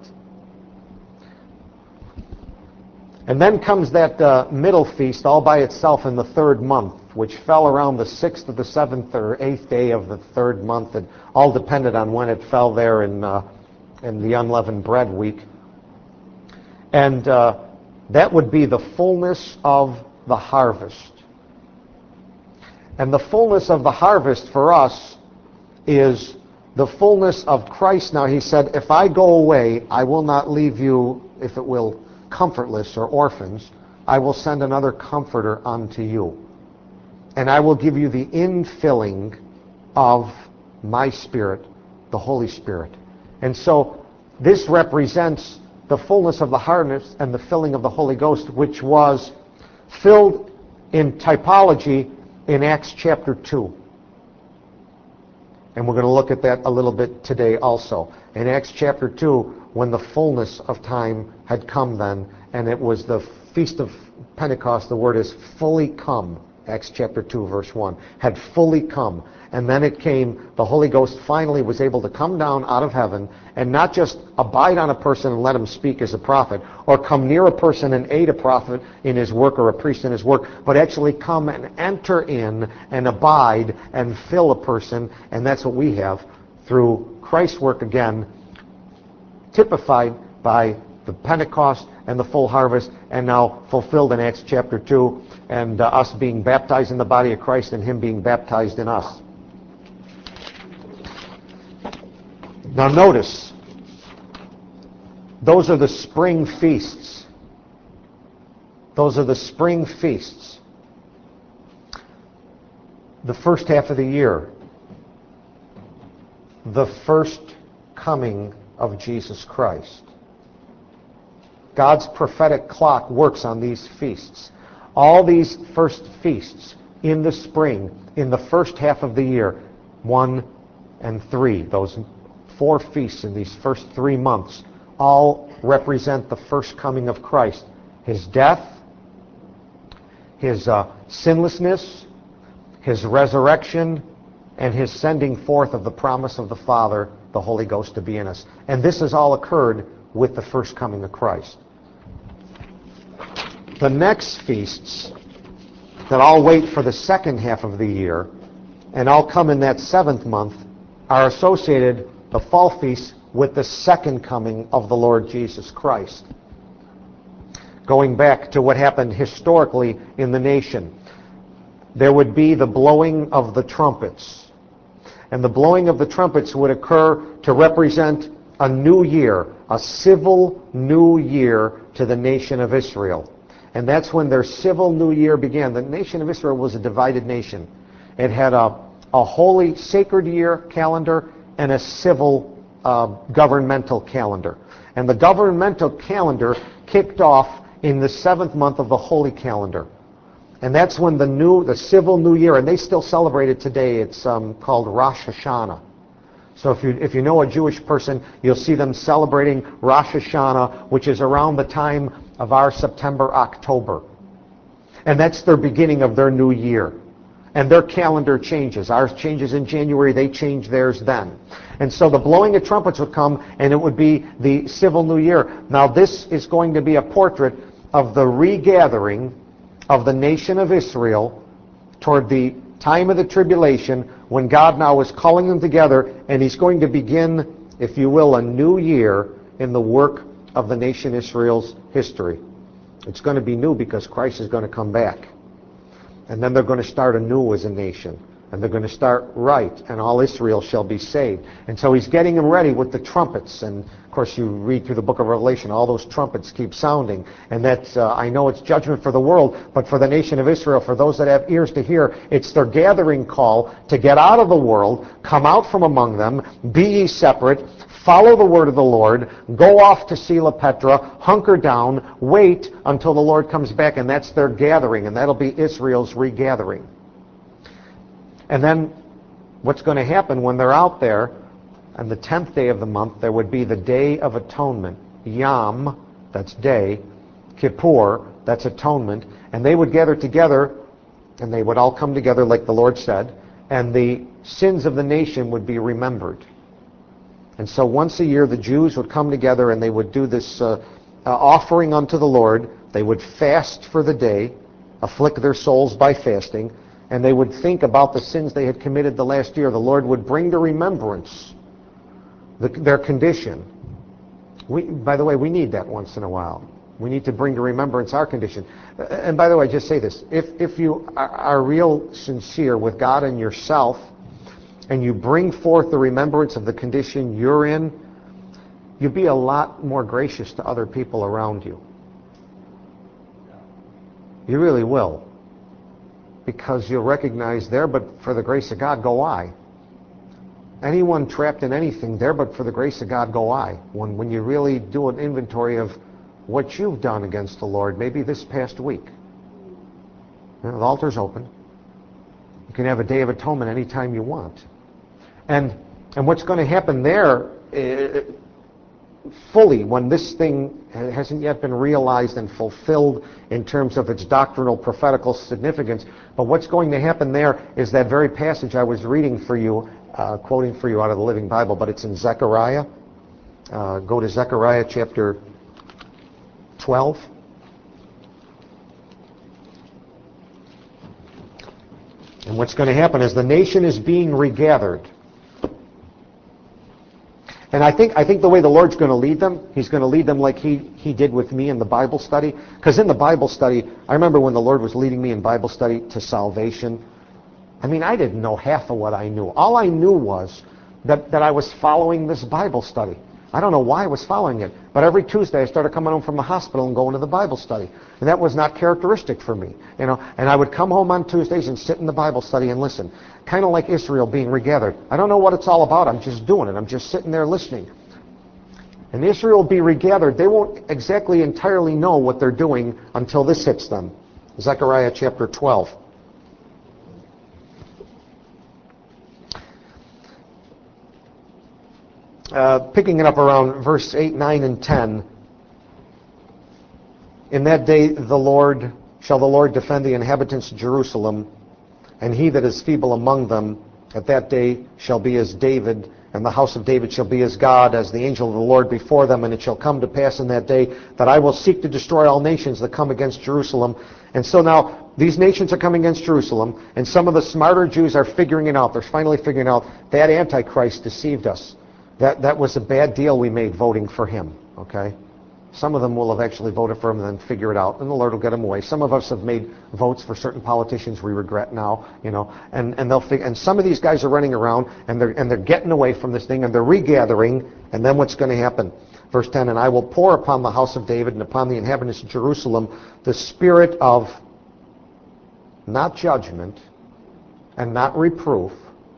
And then comes that uh, middle feast all by itself in the third month, which fell around the sixth or the seventh or eighth day of the third month. It all depended on when it fell there in, uh, in the unleavened bread week. And uh, that would be the fullness of the harvest. And the fullness of the harvest for us is the fullness of Christ. Now, he said, if I go away, I will not leave you, if it will, comfortless or orphans. I will send another comforter unto you. And I will give you the infilling of my Spirit, the Holy Spirit. And so this represents the fullness of the harvest and the filling of the Holy Ghost, which was filled in typology in Acts chapter two. And we're going to look at that a little bit today also. In Acts chapter two, when the fullness of time had come then, and it was the Feast of Pentecost, the word is fully come. Acts chapter two, verse one, had fully come. And then it came, the Holy Ghost finally was able to come down out of heaven and not just abide on a person and let him speak as a prophet, or come near a person and aid a prophet in his work or a priest in his work, but actually come and enter in and abide and fill a person. And that's what we have through Christ's work again, typified by the Pentecost and the full harvest, and now fulfilled in Acts chapter two, and uh, us being baptized in the body of Christ and him being baptized in us. Now notice, those are the spring feasts. Those are the spring feasts. The first half of the year. The first coming of Jesus Christ. God's prophetic clock works on these feasts. All these first feasts in the spring, in the first half of the year, one and three, those four feasts in these first three months, all represent the first coming of Christ. His death, his uh, sinlessness, his resurrection, and his sending forth of the promise of the Father, the Holy Ghost, to be in us. And this has all occurred with the first coming of Christ. The next feasts that all wait for the second half of the year and all come in that seventh month are associated, the fall feasts, with the second coming of the Lord Jesus Christ. Going back to what happened historically in the nation, there would be the blowing of the trumpets. And the blowing of the trumpets would occur to represent a new year, a civil new year to the nation of Israel. And that's when their civil new year began. The nation of Israel was a divided nation. It had a, a holy, sacred year calendar and a civil uh, governmental calendar. And the governmental calendar kicked off in the seventh month of the holy calendar. And that's when the new, the civil new year, and they still celebrate it today, it's um, called Rosh Hashanah. So if you, if you know a Jewish person, you'll see them celebrating Rosh Hashanah, which is around the time of our September, October. And that's their beginning of their new year. And their calendar changes. Ours changes in January, they change theirs then. And so the blowing of trumpets would come, and it would be the civil new year. Now this is going to be a portrait of the regathering of the nation of Israel toward the time of the tribulation, when God now is calling them together, and he's going to begin, if you will, a new year in the work of the nation Israel's history. It's going to be new because Christ is going to come back. And then they're going to start anew as a nation. And they're going to start right, and all Israel shall be saved. And so he's getting them ready with the trumpets. And of course you read through the book of Revelation, all those trumpets keep sounding. And that's, uh, I know it's judgment for the world, but for the nation of Israel, for those that have ears to hear, it's their gathering call to get out of the world, come out from among them, be ye separate, follow the word of the Lord, go off to Sela Petra, hunker down, wait until the Lord comes back, and that's their gathering, and that'll be Israel's regathering. And then what's going to happen when they're out there, on the tenth day of the month, there would be the Day of Atonement. Yom, that's day. Kippur, that's atonement. And they would gather together and they would all come together like the Lord said, and the sins of the nation would be remembered. And so once a year the Jews would come together and they would do this uh, uh, offering unto the Lord. They would fast for the day, afflict their souls by fasting, and they would think about the sins they had committed the last year. The Lord would bring to remembrance the, their condition. We, by the way, we need that once in a while. We need to bring to remembrance our condition. And by the way, just say this. If, if you are, are real sincere with God and yourself, and you bring forth the remembrance of the condition you're in, you'll be a lot more gracious to other people around you. You really will. Because you'll recognize there, but for the grace of God go I. Anyone trapped in anything, there but for the grace of God go I. When, when you really do an inventory of what you've done against the Lord, maybe this past week. You know, the altar's open. You can have a Day of Atonement anytime you want. And and what's going to happen there, uh, fully, when this thing hasn't yet been realized and fulfilled in terms of its doctrinal, prophetical significance, but what's going to happen there is that very passage I was reading for you, uh, quoting for you out of the Living Bible, but it's in Zechariah. Uh, go to Zechariah chapter twelve. And what's going to happen is the nation is being regathered. And I think I think the way the Lord's going to lead them, He's going to lead them like He, he did with me in the Bible study. Because in the Bible study, I remember when the Lord was leading me in Bible study to salvation, I mean, I didn't know half of what I knew. All I knew was that, that I was following this Bible study. I don't know why I was following it, but every Tuesday I started coming home from the hospital and going to the Bible study. And that was not characteristic for me, you know. And I would come home on Tuesdays and sit in the Bible study and listen, kind of like Israel being regathered. I don't know what it's all about. I'm just doing it. I'm just sitting there listening. And Israel will be regathered. They won't exactly entirely know what they're doing until this hits them. Zechariah chapter twelve. Uh, picking it up around verse eight, nine, and ten. In that day the Lord shall the Lord defend the inhabitants of Jerusalem, and he that is feeble among them at that day shall be as David, and the house of David shall be as God, as the angel of the Lord before them. And it shall come to pass in that day that I will seek to destroy all nations that come against Jerusalem. And so now these nations are coming against Jerusalem, and some of the smarter Jews are figuring it out. They're finally figuring out that Antichrist deceived us. That that was a bad deal we made voting for him, okay? Some of them will have actually voted for him and then figure it out, and the Lord will get them away. Some of us have made votes for certain politicians we regret now, you know, and, and they'll figure, and some of these guys are running around and they're and they're getting away from this thing and they're regathering, and then what's going to happen? Verse ten, and I will pour upon the house of David and upon the inhabitants of Jerusalem the spirit of not judgment and not reproof,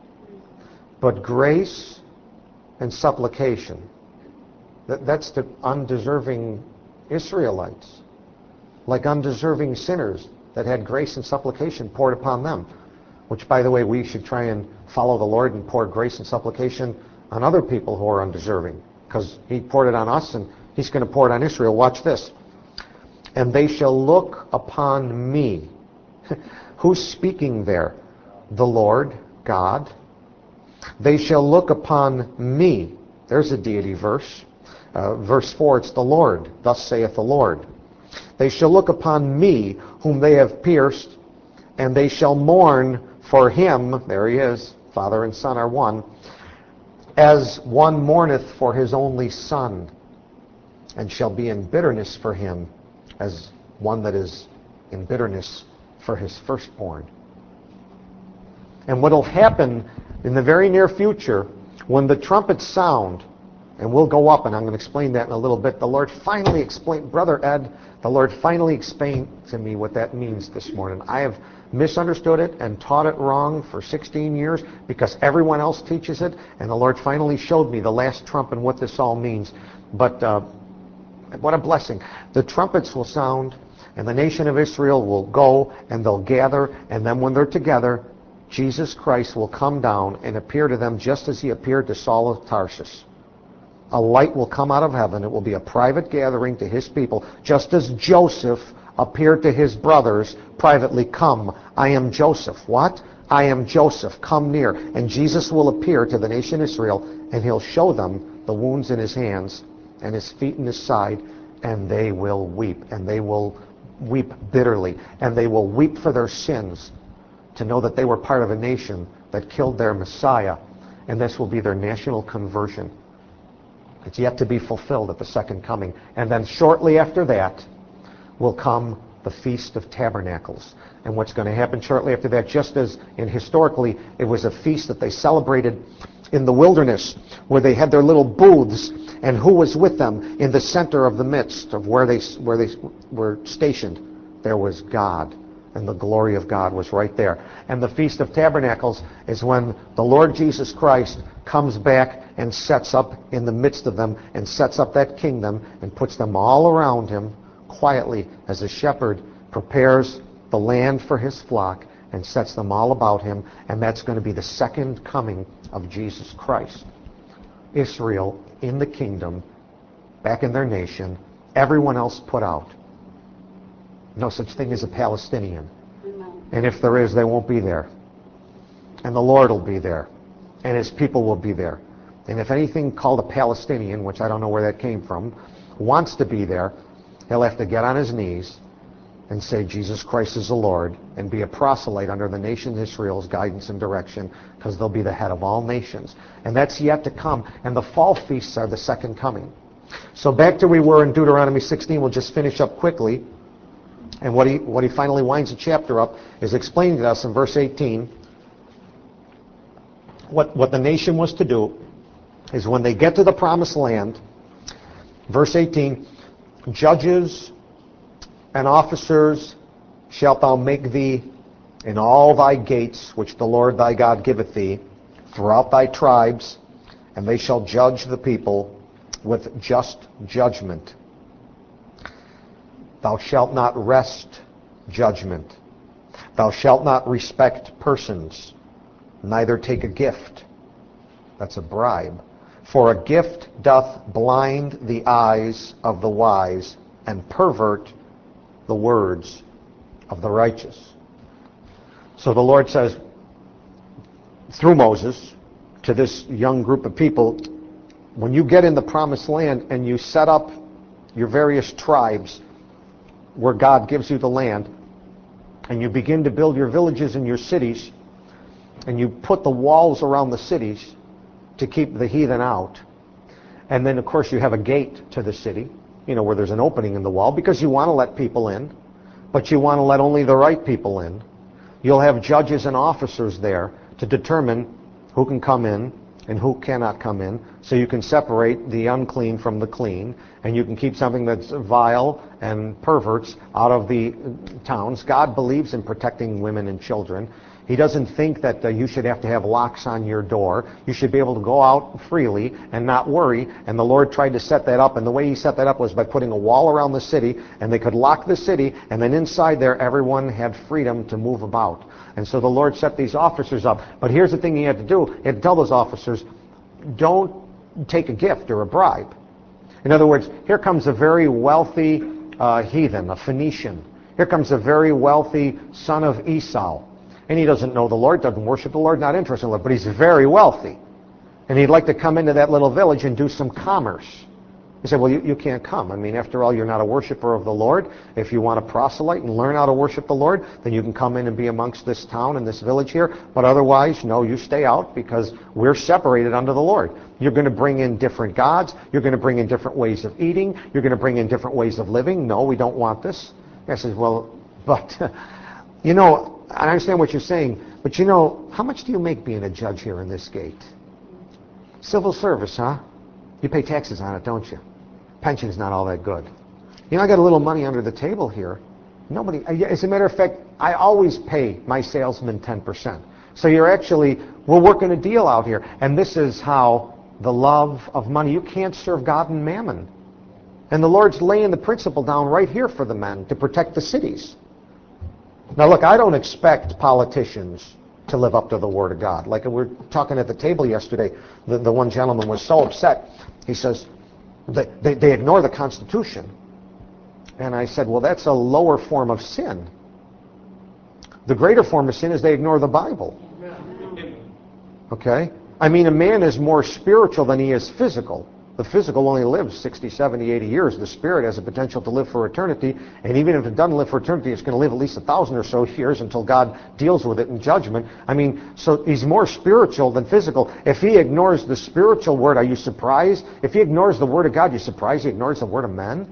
but grace and supplication. That, that's the undeserving Israelites, like undeserving sinners that had grace and supplication poured upon them, which, by the way, we should try and follow the Lord and pour grace and supplication on other people who are undeserving, because He poured it on us and He's going to pour it on Israel. Watch this. And they shall look upon me. Who's speaking there? The Lord, God. They shall look upon me. There's a deity verse. Uh, verse four, it's the Lord. Thus saith the Lord. They shall look upon me, whom they have pierced, and they shall mourn for him. There he is. Father and Son are one. As one mourneth for his only son, and shall be in bitterness for him, as one that is in bitterness for his firstborn. And what will happen in the very near future, when the trumpets sound, and we'll go up, and I'm going to explain that in a little bit, the Lord finally explained, Brother Ed, the Lord finally explained to me what that means this morning. I have misunderstood it and taught it wrong for sixteen years because everyone else teaches it, and the Lord finally showed me the last trump and what this all means. But uh, what a blessing. The trumpets will sound, and the nation of Israel will go, and they'll gather, and then when they're together, Jesus Christ will come down and appear to them just as He appeared to Saul of Tarsus. A light will come out of heaven. It will be a private gathering to His people, just as Joseph appear to his brothers privately. Come, I am Joseph. What? I am Joseph. Come near. And Jesus will appear to the nation Israel, and he'll show them the wounds in his hands and his feet in his side, and they will weep, and they will weep bitterly, and they will weep for their sins, to know that they were part of a nation that killed their Messiah, and this will be their national conversion. It's yet to be fulfilled at the second coming. And then shortly after that will come the Feast of Tabernacles. And what's going to happen shortly after that, just as in historically it was a feast that they celebrated in the wilderness, where they had their little booths, and who was with them in the center of the midst of where they where they were stationed? There was God, and the glory of God was right there. And the Feast of Tabernacles is when the Lord Jesus Christ comes back and sets up in the midst of them, and sets up that kingdom, and puts them all around him quietly, as a shepherd prepares the land for his flock and sets them all about him. And that's going to be the second coming of Jesus Christ. Israel in the kingdom, back in their nation, everyone else put out. No such thing as a Palestinian. And if there is, they won't be there. And the Lord will be there. And his people will be there. And if anything called a Palestinian, which I don't know where that came from, wants to be there, he'll have to get on his knees and say Jesus Christ is the Lord, and be a proselyte under the nation Israel's guidance and direction, because they'll be the head of all nations. And that's yet to come. And the fall feasts are the second coming. So back to where we were in Deuteronomy sixteen, we'll just finish up quickly. And what he, what he finally winds the chapter up is explaining to us in verse eighteen what, what the nation was to do is when they get to the promised land, verse eighteen, judges and officers shalt thou make thee in all thy gates, which the Lord thy God giveth thee, throughout thy tribes, and they shall judge the people with just judgment. Thou shalt not wrest judgment. Thou shalt not respect persons, neither take a gift. That's a bribe. For a gift doth blind the eyes of the wise, and pervert the words of the righteous. So the Lord says, through Moses, to this young group of people, when you get in the promised land and you set up your various tribes where God gives you the land, and you begin to build your villages and your cities, and you put the walls around the cities to keep the heathen out, and then of course you have a gate to the city, you know, where there's an opening in the wall, because you want to let people in, but you want to let only the right people in. You'll have judges and officers there to determine who can come in and who cannot come in, so you can separate the unclean from the clean, and you can keep something that's vile and perverts out of the towns. God believes in protecting women and children. He doesn't think that uh, you should have to have locks on your door. You should be able to go out freely and not worry. And the Lord tried to set that up. And the way he set that up was by putting a wall around the city. And they could lock the city. And then inside there, everyone had freedom to move about. And so the Lord set these officers up. But here's the thing he had to do. He had to tell those officers, don't take a gift or a bribe. In other words, here comes a very wealthy uh, heathen, a Phoenician. Here comes a very wealthy son of Esau. And he doesn't know the Lord, doesn't worship the Lord, not interested in the Lord, but he's very wealthy. And he'd like to come into that little village and do some commerce. He said, well, you, you can't come. I mean, after all, you're not a worshiper of the Lord. If you want to proselyte and learn how to worship the Lord, then you can come in and be amongst this town and this village here. But otherwise, no, you stay out, because we're separated unto the Lord. You're going to bring in different gods. You're going to bring in different ways of eating. You're going to bring in different ways of living. No, we don't want this. I says, well, but, you know, I understand what you're saying, but you know, how much do you make being a judge here in this gate? Civil service, huh? You pay taxes on it, don't you? Pension's not all that good. You know, I got a little money under the table here. Nobody, as a matter of fact, I always pay my salesman ten percent. So you're actually, we're working a deal out here. And this is how the love of money, you can't serve God and mammon. And the Lord's laying the principle down right here for the men to protect the cities. Now look, I don't expect politicians to live up to the Word of God. Like we were talking at the table yesterday, the, the one gentleman was so upset. He says, they, they, they ignore the Constitution. And I said, well, that's a lower form of sin. The greater form of sin is they ignore the Bible. Okay? I mean, a man is more spiritual than he is physical. The physical only lives sixty, seventy, eighty years. The spirit has a potential to live for eternity, and even if it doesn't live for eternity, it's going to live at least a thousand or so years until God deals with it in judgment. I mean, so he's more spiritual than physical. If he ignores the spiritual word, are you surprised? If he ignores the word of God, you surprised he ignores the word of men?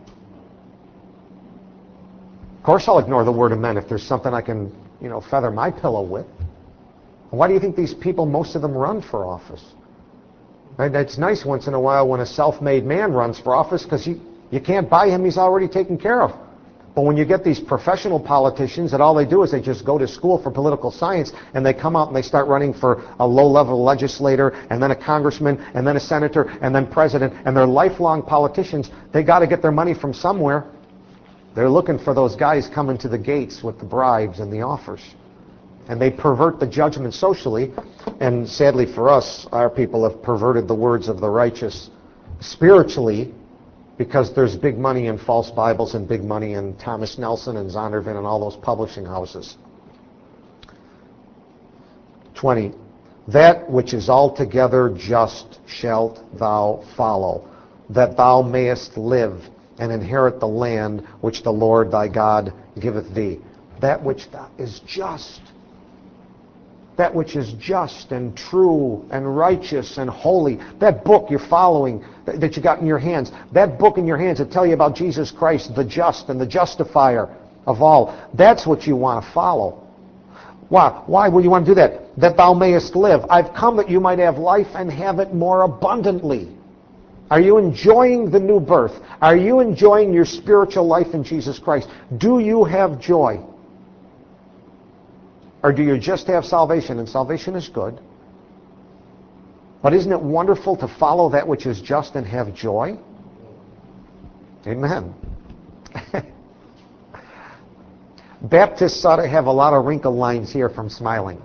Of course I'll ignore the word of men if there's something I can, you know, feather my pillow with. Why do you think these people, most of them, run for office? Right? It's nice once in a while when a self-made man runs for office because you, you can't buy him, he's already taken care of. But when you get these professional politicians that all they do is they just go to school for political science and they come out and they start running for a low-level legislator and then a congressman and then a senator and then president, and they're lifelong politicians, they got to get their money from somewhere. They're looking for those guys coming to the gates with the bribes and the offers. And they pervert the judgment socially. And sadly for us, our people have perverted the words of the righteous spiritually, because there's big money in false Bibles and big money in Thomas Nelson and Zondervan and all those publishing houses. twenty. That which is altogether just shalt thou follow, that thou mayest live and inherit the land which the Lord thy God giveth thee. That which is just. That which is just and true and righteous and holy. That book you're following, that you got in your hands. That book in your hands that tell you about Jesus Christ, the just and the justifier of all. That's what you want to follow. Why? Why would you want to do that? That thou mayest live. I've come that you might have life and have it more abundantly. Are you enjoying the new birth? Are you enjoying your spiritual life in Jesus Christ? Do you have joy? Or do you just have salvation? And salvation is good. But isn't it wonderful to follow that which is just and have joy? Amen. Baptists ought to have a lot of wrinkle lines here from smiling.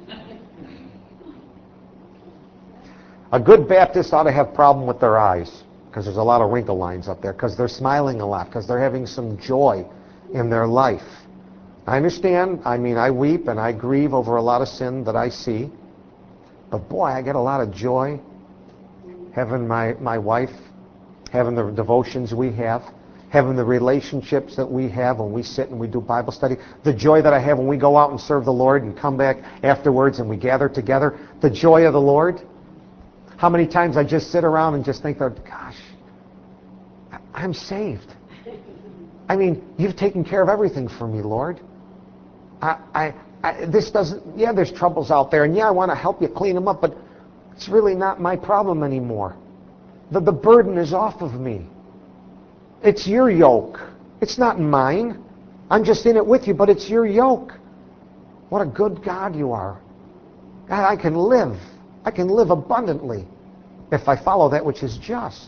A good Baptist ought to have a problem with their eyes, because there's a lot of wrinkle lines up there, because they're smiling a lot, because they're having some joy in their life. I understand. I mean, I weep and I grieve over a lot of sin that I see. But boy, I get a lot of joy having my, my wife, having the devotions we have, having the relationships that we have when we sit and we do Bible study, the joy that I have when we go out and serve the Lord and come back afterwards and we gather together, the joy of the Lord. How many times I just sit around and just think, gosh, I'm saved. I mean, you've taken care of everything for me, Lord. I, I, I, this doesn't, yeah, there's troubles out there, and yeah, I want to help you clean them up, but it's really not my problem anymore. The, the burden is off of me. It's your yoke. It's not mine. I'm just in it with you, but it's your yoke. What a good God you are. God, I can live. I can live abundantly if I follow that which is just.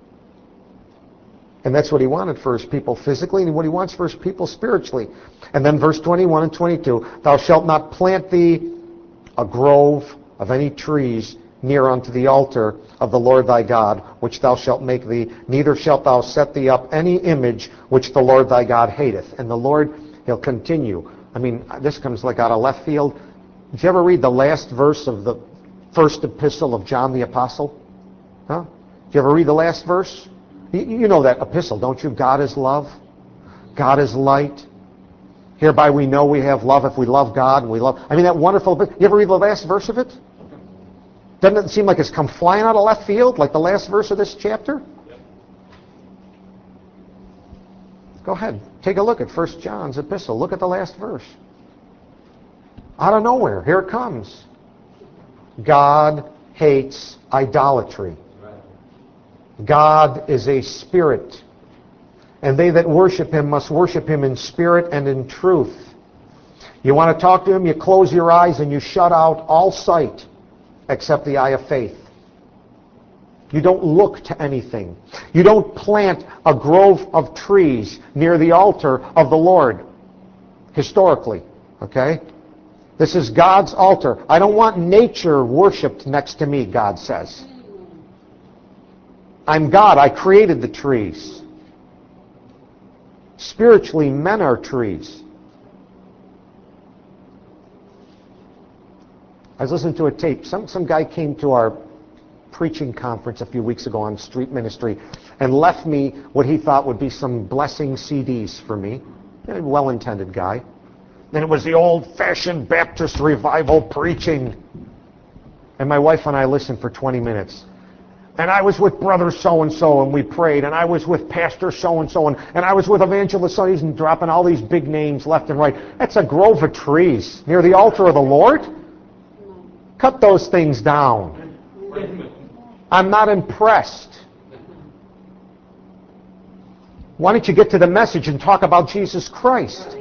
And that's what he wanted for his people physically, and what he wants for his people spiritually. And then verse twenty-one and twenty-two, thou shalt not plant thee a grove of any trees near unto the altar of the Lord thy God, which thou shalt make thee, neither shalt thou set thee up any image which the Lord thy God hateth. And the Lord, he'll continue. I mean, this comes like out of left field. Did you ever read the last verse of the first epistle of John the Apostle? Huh? Did you ever read the last verse? You know that epistle, don't you? God is love. God is light. Hereby we know we have love if we love God and we love... I mean, that wonderful... You ever read the last verse of it? Doesn't it seem like it's come flying out of left field, like the last verse of this chapter? Yep. Go ahead. Take a look at First John's epistle. Look at the last verse. Out of nowhere, here it comes. God hates idolatry. God is a spirit, and they that worship him must worship him in spirit and in truth. You want to talk to him, you close your eyes and you shut out all sight except the eye of faith. You don't look to anything. You don't plant a grove of trees near the altar of the Lord, historically, okay? This is God's altar. I don't want nature worshipped next to me, God says. I'm God. I created the trees. Spiritually, men are trees. I was listening to a tape. Some, some guy came to our preaching conference a few weeks ago on street ministry and left me what he thought would be some blessing C Ds for me. A well-intended guy. And it was the old-fashioned Baptist revival preaching. And my wife and I listened for twenty minutes. And I was with brother so-and-so, and we prayed. And I was with pastor so-and-so, and, and I was with evangelist so. He's dropping all these big names left and right. That's a grove of trees near the altar of the Lord. Cut those things down. I'm not impressed. Why don't you get to the message and talk about Jesus Christ?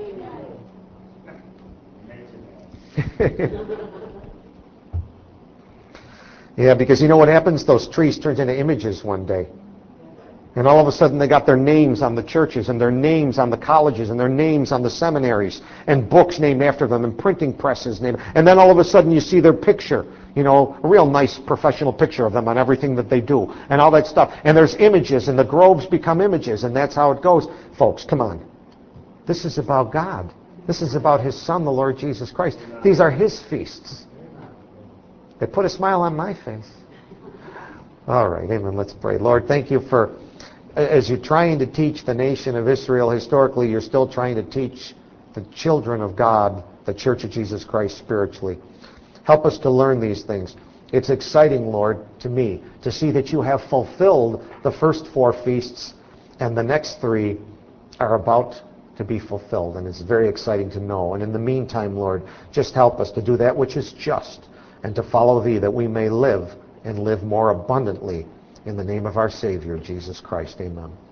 Yeah, because you know what happens? Those trees turn into images one day. And all of a sudden they got their names on the churches and their names on the colleges and their names on the seminaries and books named after them and printing presses named. And then all of a sudden you see their picture, you know, a real nice professional picture of them on everything that they do and all that stuff. And there's images and the groves become images, and that's how it goes. Folks, come on. This is about God. This is about His Son, the Lord Jesus Christ. These are His feasts. They put a smile on my face. All right, amen. Let's pray. Lord, thank you for, as you're trying to teach the nation of Israel historically, you're still trying to teach the children of God, the Church of Jesus Christ, spiritually. Help us to learn these things. It's exciting, Lord, to me, to see that you have fulfilled the first four feasts, and the next three are about to be fulfilled, and it's very exciting to know. And in the meantime, Lord, just help us to do that which is just, and to follow Thee, that we may live and live more abundantly. In the name of our Savior, Jesus Christ, amen.